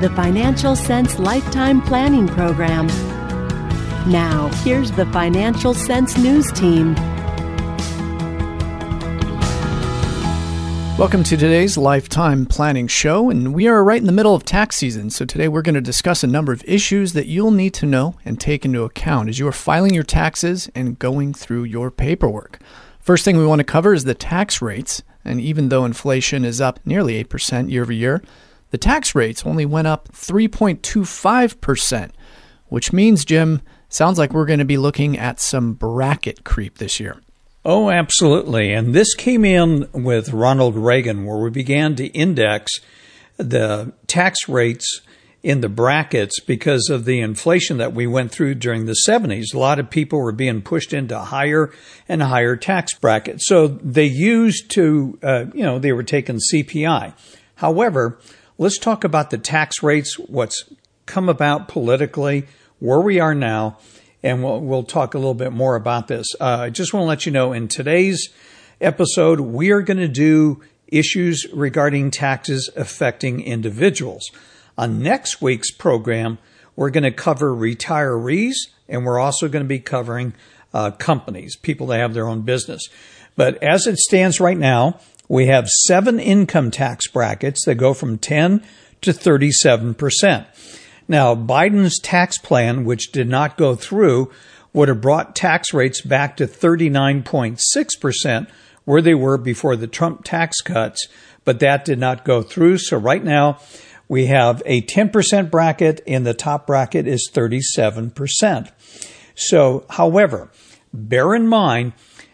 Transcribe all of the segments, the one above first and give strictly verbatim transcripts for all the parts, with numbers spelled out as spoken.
the Financial Sense Lifetime Planning Program. Now, here's the Financial Sense News Team. Welcome to today's Lifetime Planning Show, and we are right in the middle of tax season. So today we're going to discuss a number of issues that you'll need to know and take into account as you are filing your taxes and going through your paperwork. First thing we want to cover is the tax rates, and even though inflation is up nearly eight percent year over year, the tax rates only went up three point two five percent, which means, Jim, sounds like we're going to be looking at some bracket creep this year. Oh, absolutely. And this came in with Ronald Reagan, where we began to index the tax rates in the brackets because of the inflation that we went through during the seventies. A lot of people were being pushed into higher and higher tax brackets. So they used to, uh, you know, they were taking C P I. However, let's talk about the tax rates, what's come about politically, where we are now, and we'll, we'll talk a little bit more about this. Uh, I just want to let you know, in today's episode, we are going to do issues regarding taxes affecting individuals. On next week's program, we're going to cover retirees, and we're also going to be covering uh, companies, people that have their own business. But as it stands right now, we have seven income tax brackets that go from ten to thirty-seven percent. Now, Biden's tax plan, which did not go through, would have brought tax rates back to thirty-nine point six percent, where they were before the Trump tax cuts, but that did not go through. So right now, we have a ten percent bracket, and the top bracket is thirty-seven percent. So, however, bear in mind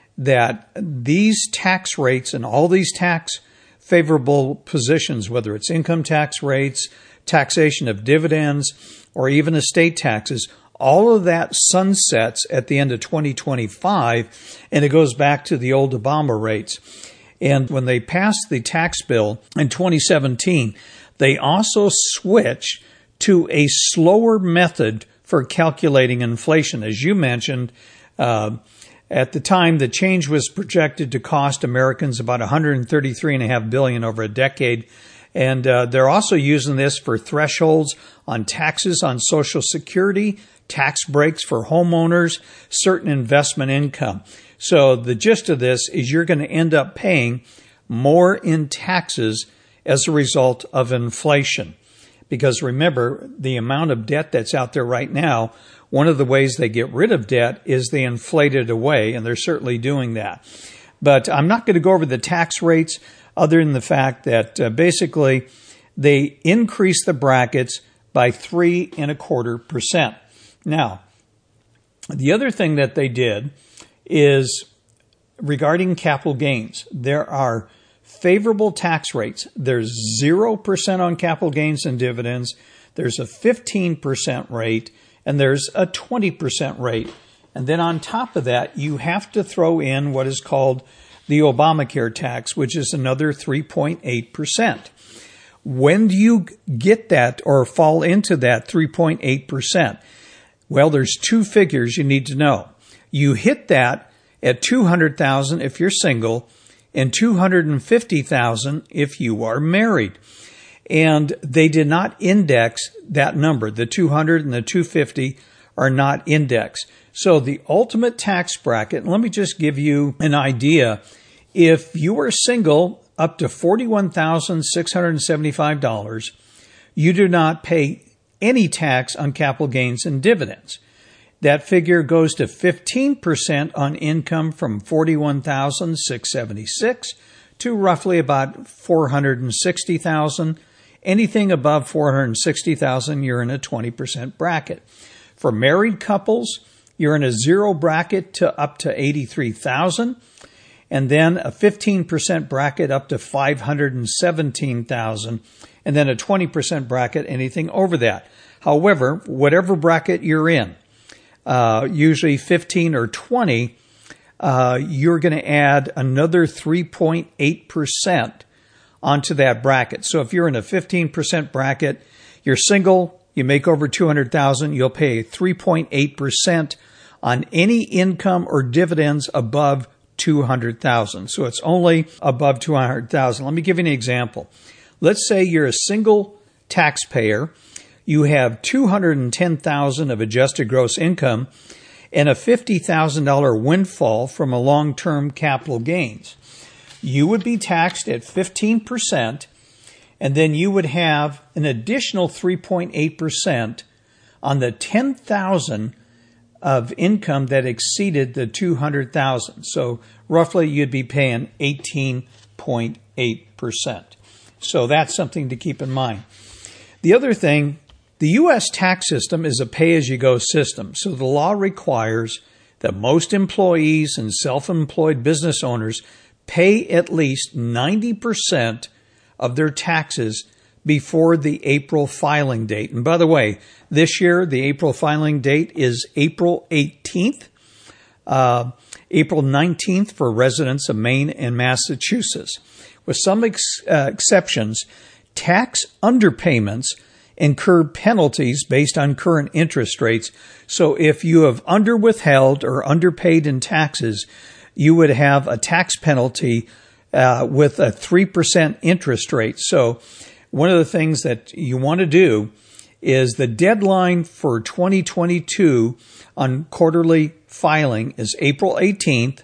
that these tax rates and all these tax favorable positions, whether it's income tax rates, taxation of dividends, or even estate taxes, all of that sunsets at the end of twenty twenty-five, and it goes back to the old Obama rates. And when they passed the tax bill in twenty seventeen, they also switched to a slower method for calculating inflation. As you mentioned, uh, at the time, the change was projected to cost Americans about one hundred thirty-three point five billion dollars over a decade. And uh, they're also using this for thresholds on taxes on Social Security, tax breaks for homeowners, certain investment income. So the gist of this is you're going to end up paying more in taxes as a result of inflation. Because remember, the amount of debt that's out there right now, one of the ways they get rid of debt is they inflate it away, and they're certainly doing that. But I'm not going to go over the tax rates, other than the fact that uh, basically they increased the brackets by three and a quarter percent. Now, the other thing that they did is regarding capital gains. There are favorable tax rates. There's zero percent on capital gains and dividends. There's a fifteen percent rate, and there's a twenty percent rate. And then on top of that, you have to throw in what is called the Obamacare tax, which is another three point eight percent. When do you get that or fall into that three point eight percent? Well, there's two figures you need to know. You hit that at two hundred thousand dollars if you're single and two hundred fifty thousand dollars if you are married. And they did not index that number. The two hundred and the two hundred fifty are not indexed. So the ultimate tax bracket, let me just give you an idea. If you are single up to forty-one thousand six hundred seventy-five dollars, you do not pay any tax on capital gains and dividends. That figure goes to fifteen percent on income from forty-one thousand six hundred seventy-six dollars to roughly about four hundred sixty thousand dollars. Anything above four hundred sixty thousand dollars, you're in a twenty percent bracket. For married couples, you're in a zero bracket to up to eighty-three thousand dollars, and then a fifteen percent bracket up to five hundred seventeen thousand dollars, and then a twenty percent bracket, anything over that. However, whatever bracket you're in, uh, usually fifteen or twenty, uh, you're going to add another three point eight percent onto that bracket. So if you're in a fifteen percent bracket, you're single, you make over two hundred thousand dollars, you'll pay three point eight percent on any income or dividends above two hundred thousand dollars. So it's only above two hundred thousand dollars. Let me give you an example. Let's say you're a single taxpayer, you have two hundred ten thousand dollars of adjusted gross income and a fifty thousand dollars windfall from a long-term capital gains. You would be taxed at fifteen percent, and then you would have an additional three point eight percent on the ten thousand dollars of income that exceeded the two hundred thousand dollars. So roughly you'd be paying eighteen point eight percent. So that's something to keep in mind. The other thing, the U S tax system is a pay-as-you-go system. So the law requires that most employees and self-employed business owners pay at least ninety percent of their taxes before the April filing date. And by the way, this year, the April filing date is April eighteenth, uh, April nineteenth for residents of Maine and Massachusetts. With some ex- uh, exceptions, tax underpayments incur penalties based on current interest rates. So if you have underwithheld or underpaid in taxes, you would have a tax penalty uh, with a three percent interest rate. So one of the things that you want to do is the deadline for twenty twenty-two on quarterly filing is April eighteenth,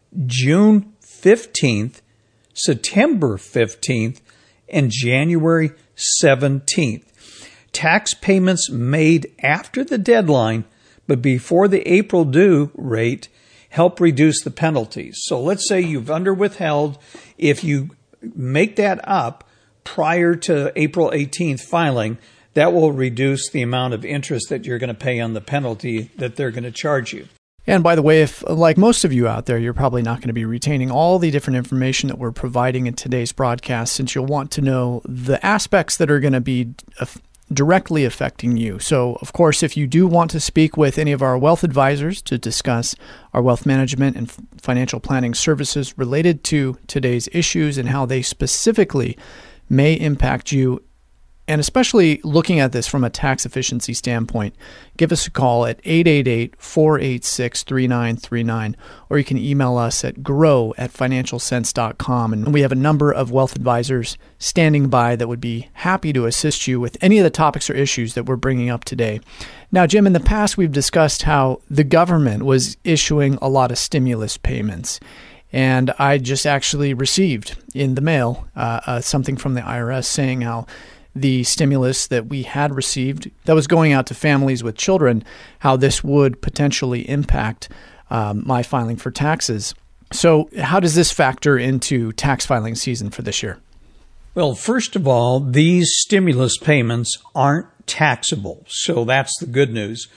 June fifteenth, September fifteenth, and January seventeenth. Tax payments made after the deadline but before the April due rate help reduce the penalties. So let's say you've underwithheld. If you make that up prior to April eighteenth filing, that will reduce the amount of interest that you're going to pay on the penalty that they're going to charge you. And by the way, if like most of you out there, you're probably not going to be retaining all the different information that we're providing in today's broadcast, since you'll want to know the aspects that are going to be directly affecting you. So, of course, if you do want to speak with any of our wealth advisors to discuss our wealth management and financial planning services related to today's issues and how they specifically may impact you, and especially looking at this from a tax efficiency standpoint, give us a call at eight eight eight, four eight six, three nine three nine, or you can email us at grow at financial sense dot com. And we have a number of wealth advisors standing by that would be happy to assist you with any of the topics or issues that we're bringing up today. Now, Jim, in the past, we've discussed how the government was issuing a lot of stimulus payments. And I just actually received in the mail uh, uh, something from the I R S saying how the stimulus that we had received that was going out to families with children, how this would potentially impact um, my filing for taxes. So how does this factor into tax filing season for this year? Well, first of all, these stimulus payments aren't taxable. So that's the good news.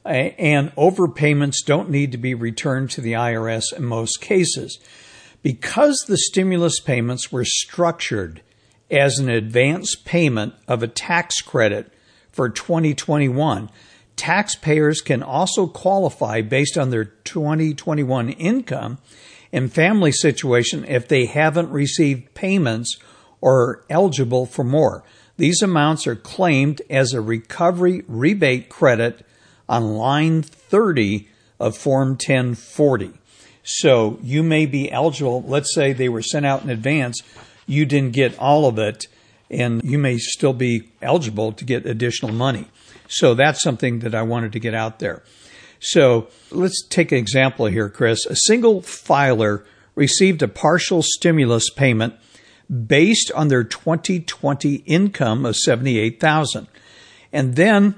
And overpayments don't need to be returned to the I R S in most cases. Because the stimulus payments were structured as an advance payment of a tax credit for twenty twenty-one, taxpayers can also qualify based on their twenty twenty-one income and family situation if they haven't received payments or are eligible for more. These amounts are claimed as a recovery rebate credit on line thirty of Form ten forty. So you may be eligible. Let's say they were sent out in advance. You didn't get all of it, and you may still be eligible to get additional money. So that's something that I wanted to get out there. So let's take an example here, Chris. A single filer received a partial stimulus payment based on their twenty twenty income of seventy-eight thousand dollars. And then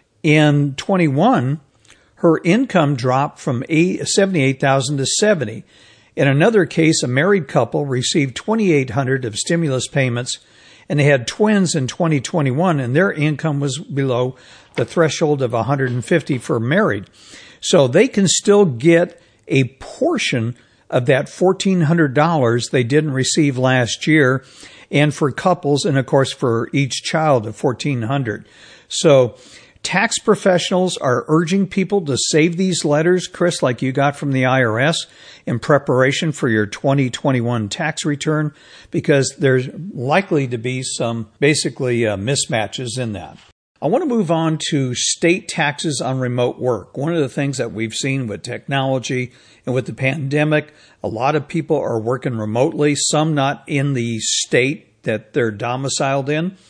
in twenty-one, her income dropped from seventy-eight thousand dollars to seventy thousand dollars. In another case, a married couple received twenty-eight hundred dollars of stimulus payments, and they had twins in twenty twenty-one, and their income was below the threshold of one hundred fifty for married. So they can still get a portion of that fourteen hundred dollars they didn't receive last year, and for couples, and of course for each child of fourteen hundred dollars. So tax professionals are urging people to save these letters, Chris, like you got from the I R S in preparation for your twenty twenty-one tax return, because there's likely to be some basically uh, mismatches in that. I want to move on to state taxes on remote work. One of the things that we've seen with technology and with the pandemic, a lot of people are working remotely, some not in the state that they're domiciled in.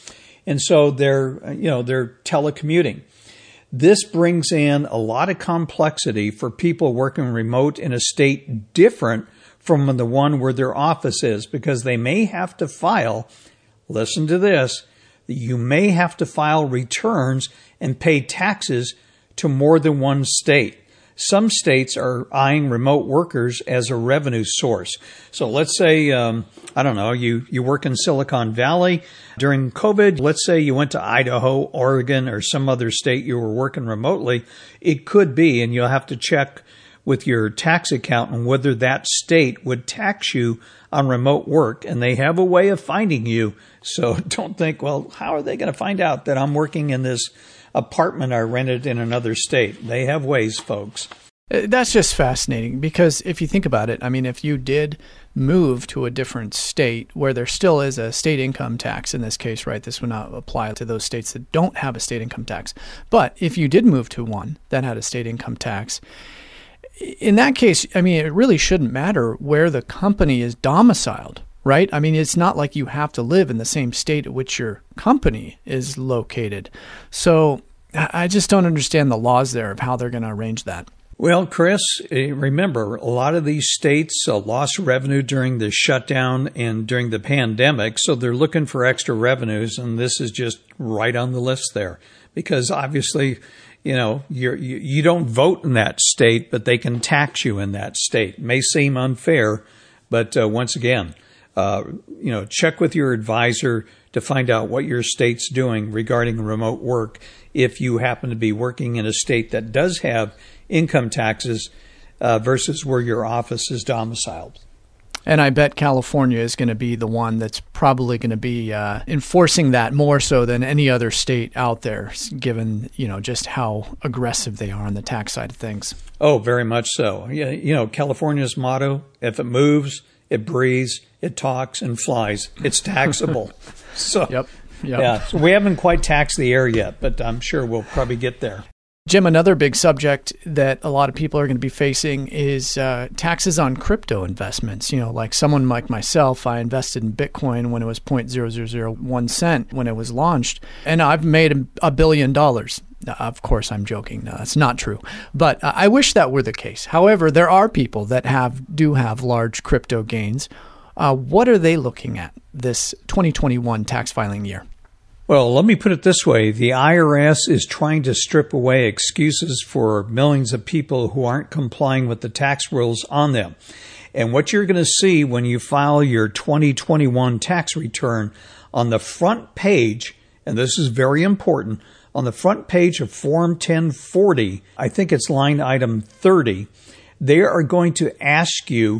And so they're, you know, they're telecommuting. This brings in a lot of complexity for people working remote in a state different from the one where their office is, because they may have to file, listen to this, you may have to file returns and pay taxes to more than one state. Some states are eyeing remote workers as a revenue source. So let's say, um, I don't know, you, you work in Silicon Valley during COVID. Let's say you went to Idaho, Oregon, or some other state you were working remotely. It could be, and you'll have to check with your tax accountant whether that state would tax you on remote work. And they have a way of finding you. So don't think, well, how are they going to find out that I'm working in this apartment I rented in another state? They have ways, folks. That's just fascinating, because if you think about it, I mean, if you did move to a different state where there still is a state income tax in this case, right? This would not apply to those states that don't have a state income tax. But if you did move to one that had a state income tax, in that case, I mean, it really shouldn't matter where the company is domiciled, right? I mean, it's not like you have to live in the same state at which your company is located. So I just don't understand the laws there of how they're going to arrange that. Well, Chris, remember, a lot of these states uh, lost revenue during the shutdown and during the pandemic, so they're looking for extra revenues, and this is just right on the list there. Because obviously, you know, you're, you you don't vote in that state, but they can tax you in that state. It may seem unfair, but uh, once again, uh, you know, check with your advisor to find out what your state's doing regarding remote work if you happen to be working in a state that does have income taxes uh, versus where your office is domiciled. And I bet California is going to be the one that's probably going to be uh, enforcing that more so than any other state out there, given, you know, just how aggressive they are on the tax side of things. Oh, very much so. Yeah, you know, California's motto, if it moves, it breathes, it talks, and flies, it's taxable. So, yep, yep. Yeah, so we haven't quite taxed the air yet, but I'm sure we'll probably get there. Jim, another big subject that a lot of people are going to be facing is uh, taxes on crypto investments. You know, like someone like myself, I invested in Bitcoin when it was zero point zero zero zero one cent when it was launched, and I've made a, a billion dollars. Of course, I'm joking. No, that's not true. But uh, I wish that were the case. However, there are people that have do have large crypto gains. Uh, what are they looking at this twenty twenty-one tax filing year? Well, let me put it this way. The I R S is trying to strip away excuses for millions of people who aren't complying with the tax rules on them. And what you're going to see when you file your twenty twenty-one tax return, on the front page, and this is very important, on the front page of Form ten forty, I think it's line item thirty, they are going to ask you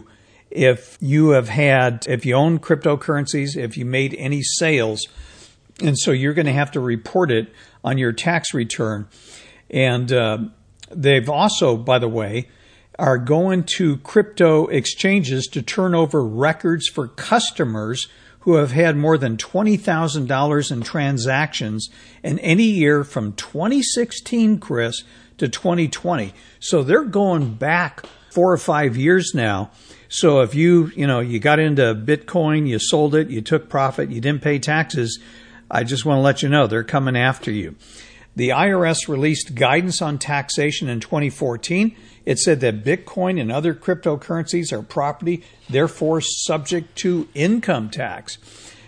if you have had, if you own cryptocurrencies, if you made any sales. And so you're going to have to report it on your tax return. And uh, they've also, by the way, are going to crypto exchanges to turn over records for customers who have had more than twenty thousand dollars in transactions in any year from twenty sixteen, Chris, to twenty twenty. So they're going back four or five years now. So if you, you know, you got into Bitcoin, you sold it, you took profit, you didn't pay taxes, I just want to let you know they're coming after you. The I R S released guidance on taxation in twenty fourteen. It said that Bitcoin and other cryptocurrencies are property, therefore subject to income tax.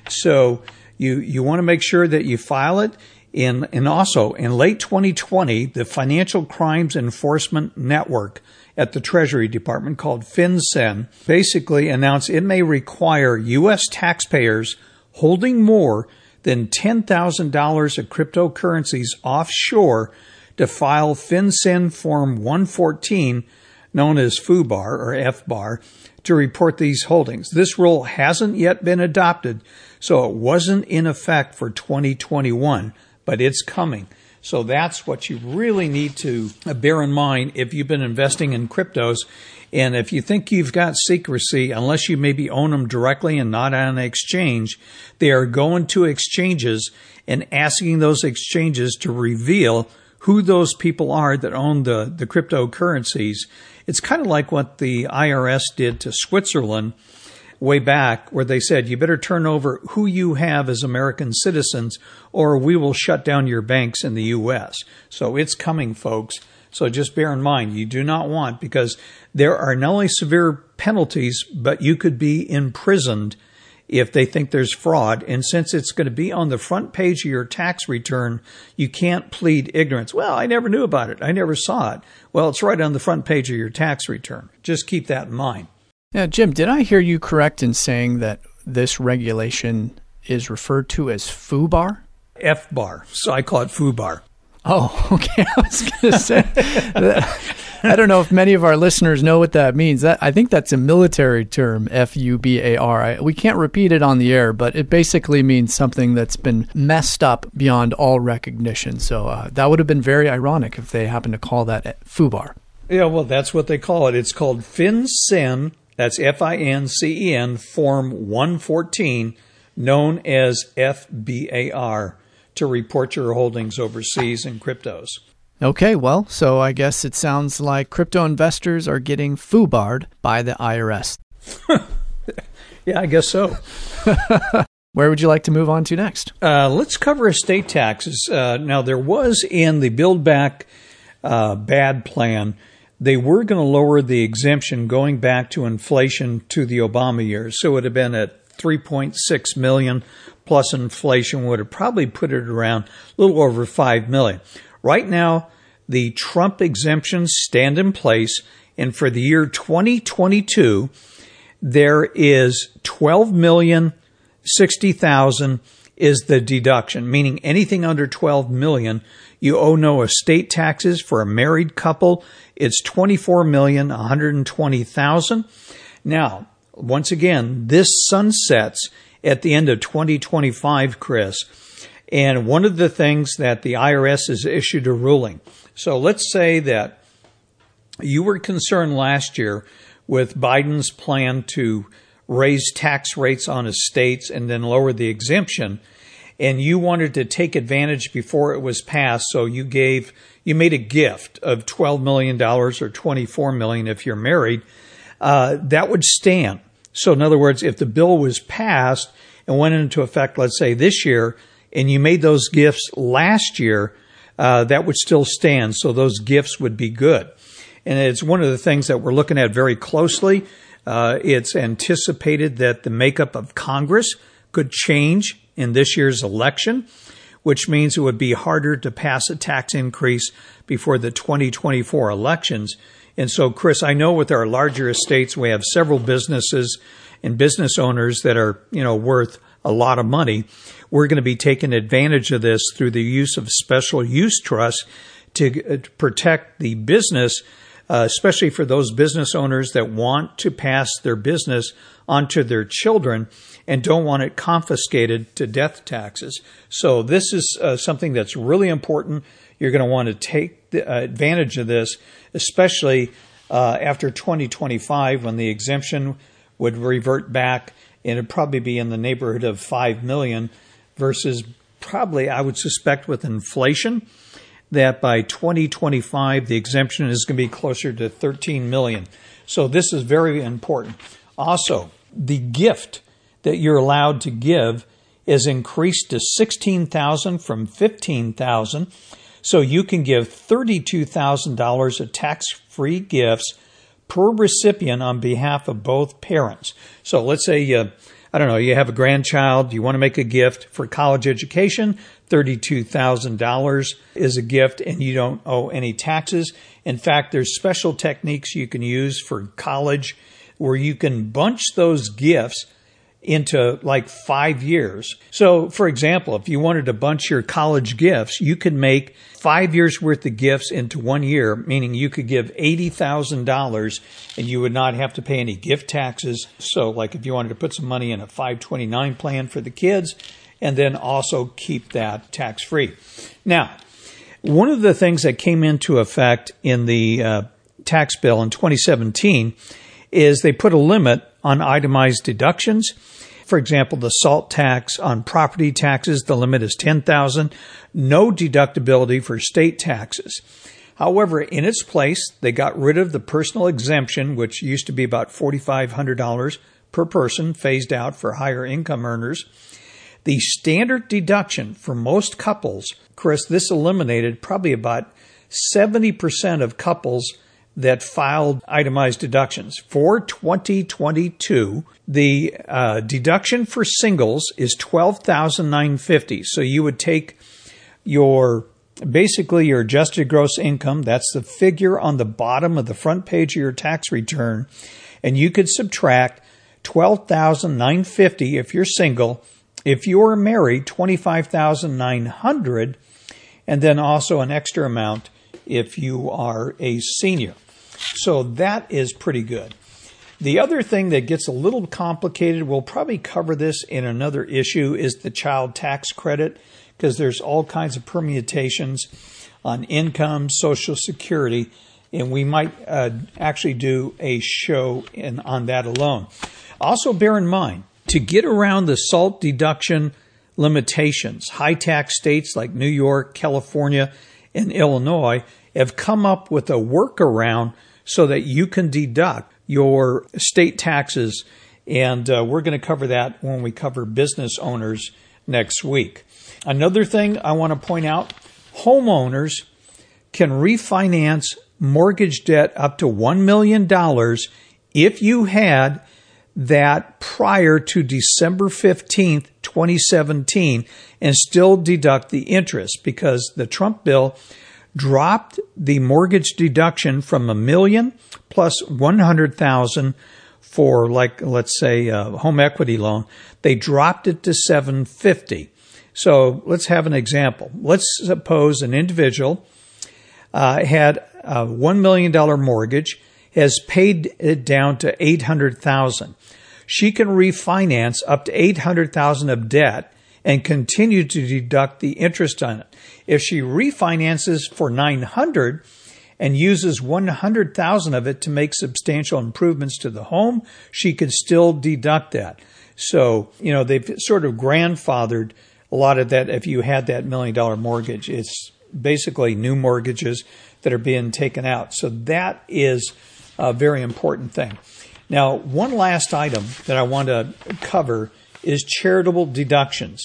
So you you want to make sure that you file it. In, and also, in late twenty twenty, the Financial Crimes Enforcement Network at the Treasury Department, called FinCEN, basically announced it may require U S taxpayers holding more than ten thousand dollars of cryptocurrencies offshore to file FinCEN Form one fourteen, known as FUBAR or F B A R, to report these holdings. This rule hasn't yet been adopted, so it wasn't in effect for twenty twenty-one, but it's coming. So that's what you really need to bear in mind if you've been investing in cryptos. And if you think you've got secrecy, unless you maybe own them directly and not on an exchange, they are going to exchanges and asking those exchanges to reveal who those people are that own the, the cryptocurrencies. It's kind of like what the I R S did to Switzerland way back where they said, you better turn over who you have as American citizens or we will shut down your banks in the U S. So it's coming, folks. So just bear in mind, you do not want, because there are not only severe penalties, but you could be imprisoned if they think there's fraud. And since it's going to be on the front page of your tax return, you can't plead ignorance. Well, I never knew about it. I never saw it. Well, it's right on the front page of your tax return. Just keep that in mind. Yeah, Jim, did I hear you correct in saying that this regulation is referred to as FUBAR? F bar. So I call it FUBAR. Oh, okay. I was going to say, I don't know if many of our listeners know what that means. That I think that's a military term, F U B A R. I, we can't repeat it on the air, but it basically means something that's been messed up beyond all recognition. So uh, that would have been very ironic if they happened to call that FUBAR. Yeah, well, that's what they call it. It's called FinCEN. That's F I N C E N, Form one fourteen, known as F B A R, to report your holdings overseas in cryptos. Okay, well, so I guess it sounds like crypto investors are getting FUBAR'd by the I R S. Yeah, I guess so. Where would you like to move on to next? Uh, let's cover estate taxes. Uh, now, there was in the Build Back uh, Bad plan, they were going to lower the exemption going back to inflation to the Obama years. So it would have been at three point six million dollars plus inflation would have probably put it around a little over five million dollars. Right now, the Trump exemptions stand in place. And for the year twenty twenty-two, there is twelve million sixty thousand is the deduction, meaning anything under twelve million dollars, you owe no estate taxes. For a married couple, it's twenty-four million one hundred twenty thousand. Now, once again, this sunsets at the end of twenty twenty-five, Chris. And one of the things that the I R S has issued a ruling. So let's say that you were concerned last year with Biden's plan to raise tax rates on estates and then lower the exemption, and you wanted to take advantage before it was passed, so you gave, you made a gift of twelve million dollars or twenty-four million dollars if you're married, uh, that would stand. So in other words, if the bill was passed and went into effect, let's say this year, and you made those gifts last year, uh, that would still stand. So those gifts would be good. And it's one of the things that we're looking at very closely. Uh, it's anticipated that the makeup of Congress could change in this year's election, which means it would be harder to pass a tax increase before the twenty twenty-four elections. And so, Chris, I know with our larger estates, we have several businesses and business owners that are, you know, worth a lot of money. We're going to be taking advantage of this through the use of special use trusts to protect the business, uh, especially for those business owners that want to pass their business onto their children and don't want it confiscated to death taxes. So this is uh, something that's really important. You're going to want to take the, uh, advantage of this, especially uh, after twenty twenty-five, when the exemption would revert back, and it'd probably be in the neighborhood of five million dollars versus probably, I would suspect, with inflation, that by twenty twenty-five, the exemption is going to be closer to thirteen million dollars. So this is very important. Also, the gift that you're allowed to give is increased to sixteen thousand dollars from fifteen thousand dollars. So you can give thirty-two thousand dollars of tax-free gifts per recipient on behalf of both parents. So let's say you, I don't know, you have a grandchild, you want to make a gift for college education, thirty-two thousand dollars is a gift and you don't owe any taxes. In fact, there's special techniques you can use for college where you can bunch those gifts into like five years. So, for example, if you wanted to bunch your college gifts, you could make five years worth of gifts into one year, meaning you could give eighty thousand dollars and you would not have to pay any gift taxes. So, like if you wanted to put some money in a five twenty-nine plan for the kids and then also keep that tax-free. Now, one of the things that came into effect in the uh, tax bill in twenty seventeen is they put a limit on itemized deductions. For example, the SALT tax on property taxes, the limit is ten thousand dollars, no deductibility for state taxes. However, in its place, they got rid of the personal exemption, which used to be about four thousand five hundred dollars per person, phased out for higher income earners. The standard deduction for most couples, Chris, this eliminated probably about seventy percent of couples that filed itemized deductions. For twenty twenty-two, the uh, deduction for singles is twelve thousand nine hundred fifty dollars. So you would take your, basically your adjusted gross income, that's the figure on the bottom of the front page of your tax return, and you could subtract twelve thousand nine hundred fifty dollars if you're single. If you're married, twenty-five thousand nine hundred dollars, and then also an extra amount if you are a senior. So that is pretty good. The other thing that gets a little complicated, we'll probably cover this in another issue, is the child tax credit, because there's all kinds of permutations on income, Social Security, and we might uh, actually do a show in, on that alone. Also bear in mind, to get around the SALT deduction limitations, high tax states like New York, California, and Illinois have come up with a workaround so that you can deduct your state taxes, and uh, we're going to cover that when we cover business owners next week. Another thing I want to point out, homeowners can refinance mortgage debt up to one million dollars if you had that prior to December fifteenth, twenty seventeen, and still deduct the interest, because the Trump bill dropped the mortgage deduction from a million plus one hundred thousand for, like, let's say a home equity loan. They dropped it to seven hundred fifty. So let's have an example. Let's suppose an individual uh, had a one million dollars mortgage, has paid it down to eight hundred thousand dollars. She can refinance up to eight hundred thousand dollars of debt and continue to deduct the interest on it. If she refinances for nine hundred thousand dollars and uses one hundred thousand dollars of it to make substantial improvements to the home, she could still deduct that. So, you know, they've sort of grandfathered a lot of that. If you had that million dollar mortgage, it's basically new mortgages that are being taken out. So that is a very important thing. Now, one last item that I want to cover is charitable deductions.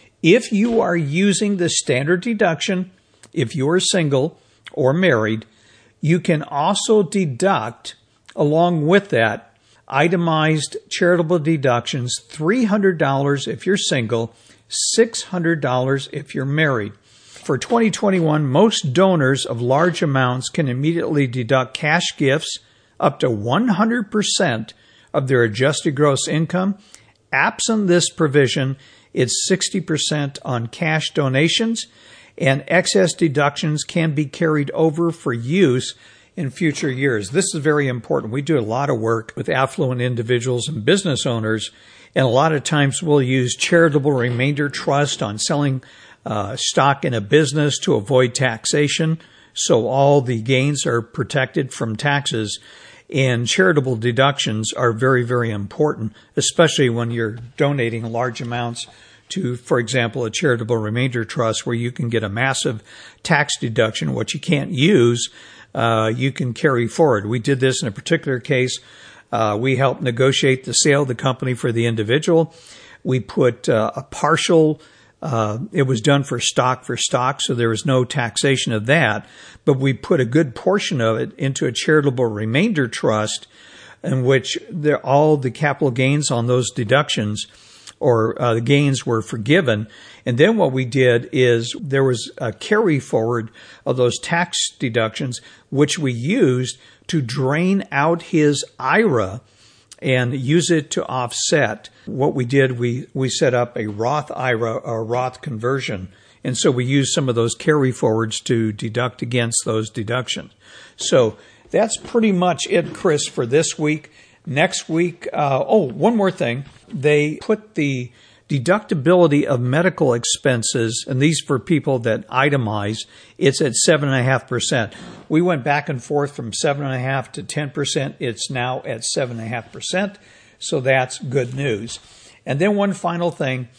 If you are using the standard deduction, if you are single or married, you can also deduct, along with that, itemized charitable deductions, three hundred dollars if you're single, six hundred dollars if you're married. For twenty twenty-one, most donors of large amounts can immediately deduct cash gifts up to one hundred percent of their adjusted gross income. Absent this provision, it's sixty percent on cash donations, and excess deductions can be carried over for use in future years. This is very important. We do a lot of work with affluent individuals and business owners, and a lot of times we'll use charitable remainder trust on selling uh, stock in a business to avoid taxation, so all the gains are protected from taxes. And charitable deductions are very, very important, especially when you're donating large amounts to, for example, a charitable remainder trust where you can get a massive tax deduction. What you can't use, uh, you can carry forward. We did this in a particular case. Uh, we helped negotiate the sale of the company for the individual. We put uh, a partial Uh, it was done for stock for stock, so there was no taxation of that. But we put a good portion of it into a charitable remainder trust in which there, all the capital gains on those deductions or uh, the gains were forgiven. And then what we did is there was a carry forward of those tax deductions, which we used to drain out his I R A and use it to offset. What we did, we, we set up a Roth I R A or Roth conversion. And so we used some of those carry forwards to deduct against those deductions. So that's pretty much it, Chris, for this week. Next week, uh, oh, one more thing. They put the deductibility of medical expenses, and these for people that itemize, it's at seven point five percent. We went back and forth from seven point five to ten percent. It's now at seven point five percent, so that's good news. And then one final thing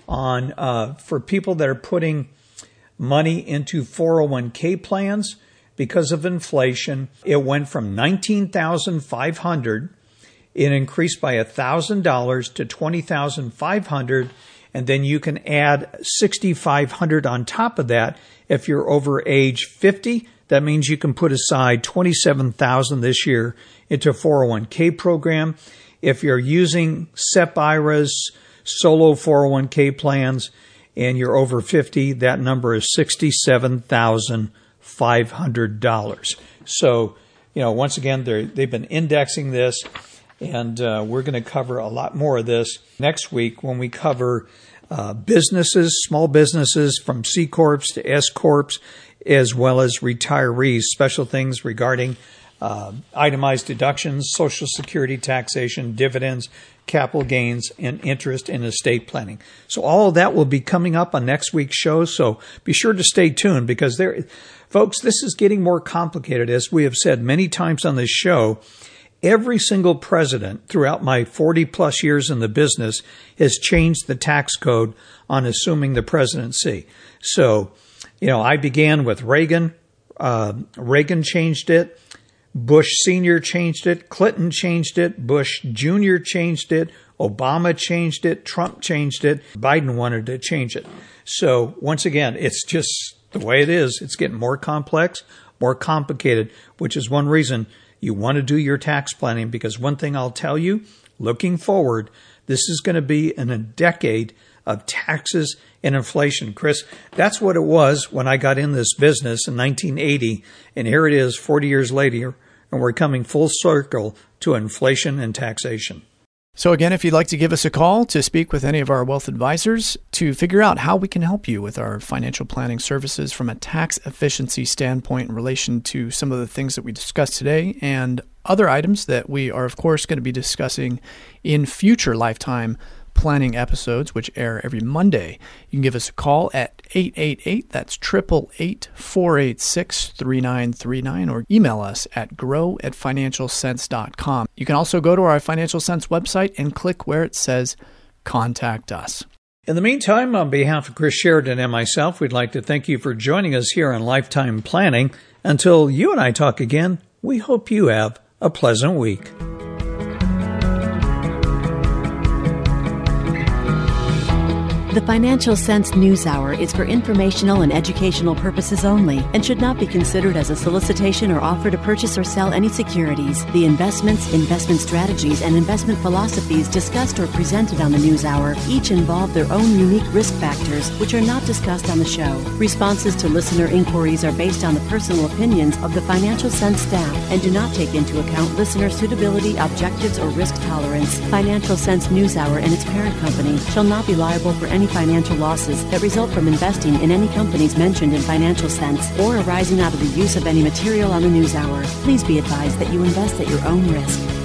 on uh, for people that are putting money into four oh one k plans because of inflation, it went from nineteen thousand five hundred dollars it increased by one thousand dollars to twenty thousand five hundred dollars, and then you can add six thousand five hundred dollars on top of that. If you're over age fifty, that means you can put aside twenty-seven thousand dollars this year into a four oh one k program. If you're using S E P I R As, solo four oh one k plans, and you're over fifty, that number is sixty-seven thousand five hundred dollars. So, you know, once again, they've been indexing this, and uh, we're going to cover a lot more of this next week when we cover uh, businesses, small businesses from C Corps to S Corps, as well as retirees, special things regarding uh, itemized deductions, Social Security taxation, dividends, capital gains, and interest in estate planning. So all of that will be coming up on next week's show. So be sure to stay tuned, because there, folks, this is getting more complicated. As we have said many times on this show, every single president throughout my forty plus years in the business has changed the tax code on assuming the presidency. So, you know, I began with Reagan. Uh, Reagan changed it. Bush Senior changed it. Clinton changed it. Bush Junior changed it. Obama changed it. Trump changed it. Biden wanted to change it. So once again, it's just the way it is. It's getting more complex, more complicated, which is one reason you want to do your tax planning, because one thing I'll tell you, looking forward, this is going to be in a decade of taxes and inflation. Chris, that's what it was when I got in this business in nineteen eighty, and here it is forty years later, and we're coming full circle to inflation and taxation. So again, if you'd like to give us a call to speak with any of our wealth advisors to figure out how we can help you with our financial planning services from a tax efficiency standpoint in relation to some of the things that we discussed today and other items that we are, of course, going to be discussing in future Lifetime Planning episodes, which air every Monday. You can give us a call at eight eight eight, that's eight eight eight, four eight six, three nine three nine, or email us at grow at financial sense dot com. You can also go to our Financial Sense website and click where it says Contact Us. In the meantime, on behalf of Chris Sheridan and myself, we'd like to thank you for joining us here on Lifetime Planning. Until you and I talk again, we hope you have a pleasant week. The Financial Sense News Hour is for informational and educational purposes only and should not be considered as a solicitation or offer to purchase or sell any securities. The investments, investment strategies, and investment philosophies discussed or presented on the News Hour each involve their own unique risk factors, which are not discussed on the show. Responses to listener inquiries are based on the personal opinions of the Financial Sense staff and do not take into account listener suitability, objectives, or risk tolerance. Financial Sense News Hour and its parent company shall not be liable for any financial losses that result from investing in any companies mentioned in Financial Sense or arising out of the use of any material on the News Hour. Please be advised that you invest at your own risk.